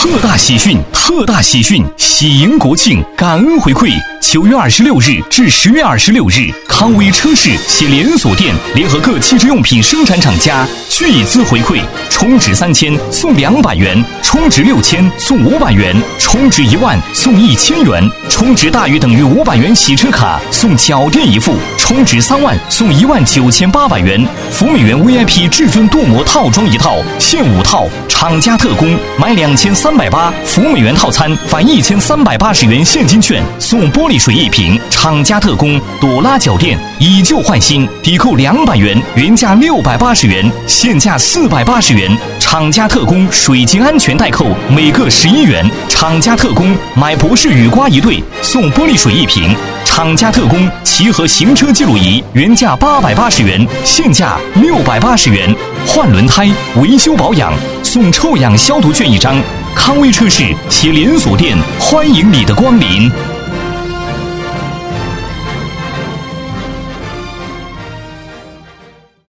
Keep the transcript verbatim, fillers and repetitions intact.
特大喜讯！特大喜讯！喜迎国庆，感恩回馈。九月二十六日至十月二十六日，康威车市系连锁店联合各汽车用品生产厂家巨资回馈，充值三千送两百元，充值六千送五百元，充值一万送一千元，充值大于等于五百元洗车卡送脚垫一副，充值三万送一万九千八百元。福美源 V I P 至尊镀膜套装一套，限五套，厂家特供，买两千三百八，福美源套餐返一千三百八十元现金券，送玻璃水一瓶，厂家特供，朵拉脚垫，以旧换新，抵扣两百元，原价六百八十元，现价四百八十元。厂家特供水晶安全带扣，每个十一元。厂家特供买博士雨刮一对，送玻璃水一瓶。厂家特供齐合行车记录仪，原价八百八十元，现价六百八十元。换轮胎、维修保养，送臭氧消毒券一张。康威车市系连锁店，欢迎你的光临。